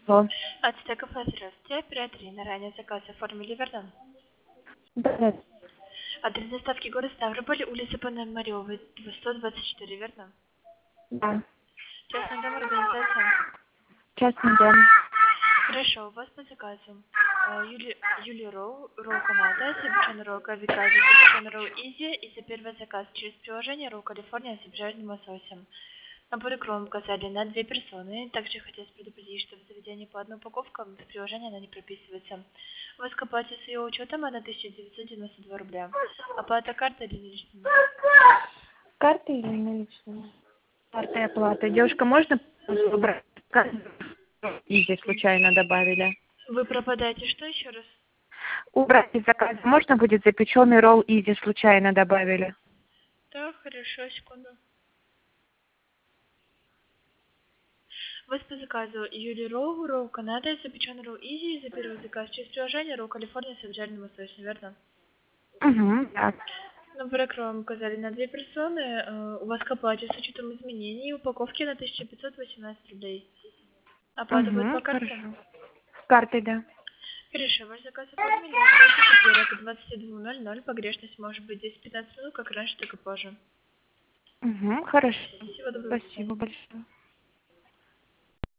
Алло. Ацтеков, здравствуйте. Оператор на ранее заказ оформили, верно? Да, Адрес доставки город Ставрополь, улица Пономарёвой, 124, верно? да. Частный дом, организация. Частный дом. Хорошо, у вас по заказу Юли Роу Канада, запеченный ролл Кавикази, запеченный ролл Изи и за первый заказ через приложение ролл Калифорния с обжаренным лососем. Набор икром указали на 2 персоны. Также хотелось предупредить, что в заведении по одной упаковке в приложении она не прописывается. У вас к оплате с ее учетом 1992 рубля. Оплата картой или наличными? Карта или наличные? Карта и оплата. Девушка, можно убрать? Изи случайно добавили. Вы пропадаете что еще раз? Убрать из заказа. Можно будет запеченный ролл Изи случайно добавили? Да, хорошо, секунду. У вас по заказу Юли Роу Канада, запеченный ролл Изи, за первый заказ через приложение ролл Калифорния с обжаренным лососем, верно? Угу, да. Набор икром указали на 2 персоны. У вас к оплате с учетом изменений упаковки на 1518 рублей. Оплата будет Угу, по карте? хорошо. С картой, да. Хорошо, ваш заказ оформлен. До четверг, 22:00. Погрешность может быть 10-15 минут, как раньше, так и позже. Угу, хорошо. Всего доброго, до свидания. Спасибо большое.